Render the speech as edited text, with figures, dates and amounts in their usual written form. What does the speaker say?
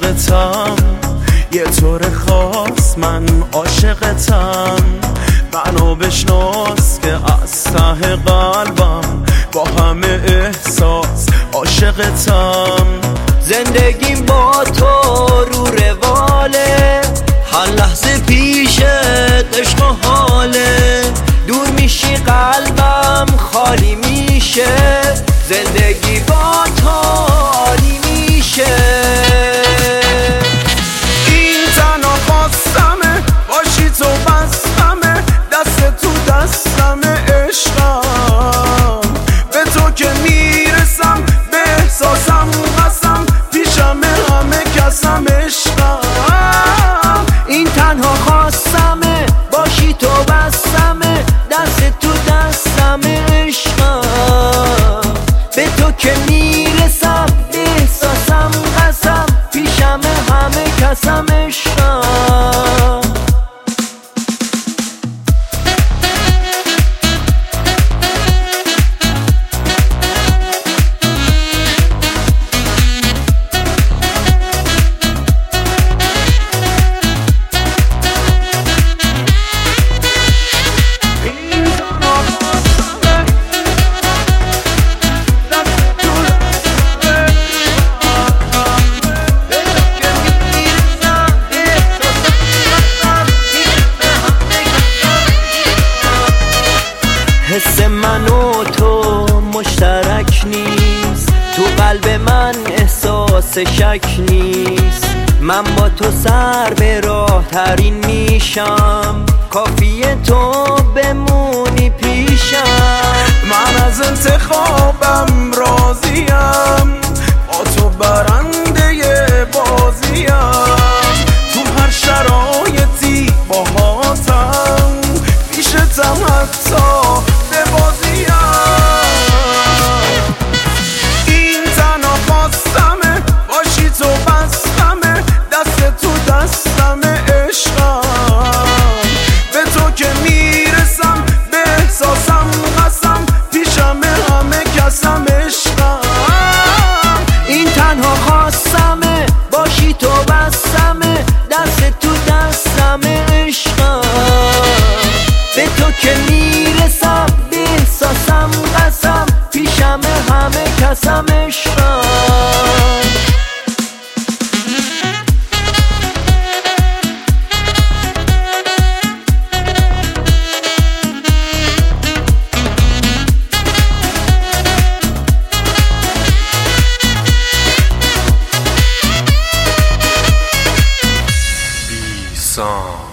عاشقتم، یه طور خاص من عاشقتم. منو بشناس که از ته قلبم با همه احساس عاشقتم. زندگیم با تو رو رواله، هر لحظه پیشت عشق و حاله. دور میشی قلبم خالی میشه، زندگی با تو عالی میشه. این تنها خواستمه باشی تو بستمه، دست تو دستمه عشقم. به تو که میرسم به احساسم قسم، پیشم همه کسم عشقم. این تنها خواستمه باشی تو بستمه، دست تو دستمه عشقم. به تو که میرسم به احساسم قسم، پیشم همه کسم عشقم. حس من و تو مشترک نیست، تو قلب من احساس شک نیست. من با تو سر به راه ترین میشم، کافیه تو بمونی پیشم. من از انتخابم راضیم، با تو برنده بازیم. تو هر شرایطی باهاتم، پیشتم حتی به بازیم. این تنها خواستمه باشی تو بستمه، دست تو دستمه عشقم. به تو که میرسم به احساسم قسم، پیشم همه کسم عشقم. این تنها خواستمه باشی تو بستمه، دست تو دستمه عشقم. به تو که میرسم به احساسم قسم، پیشم همه کسم عشقم. song.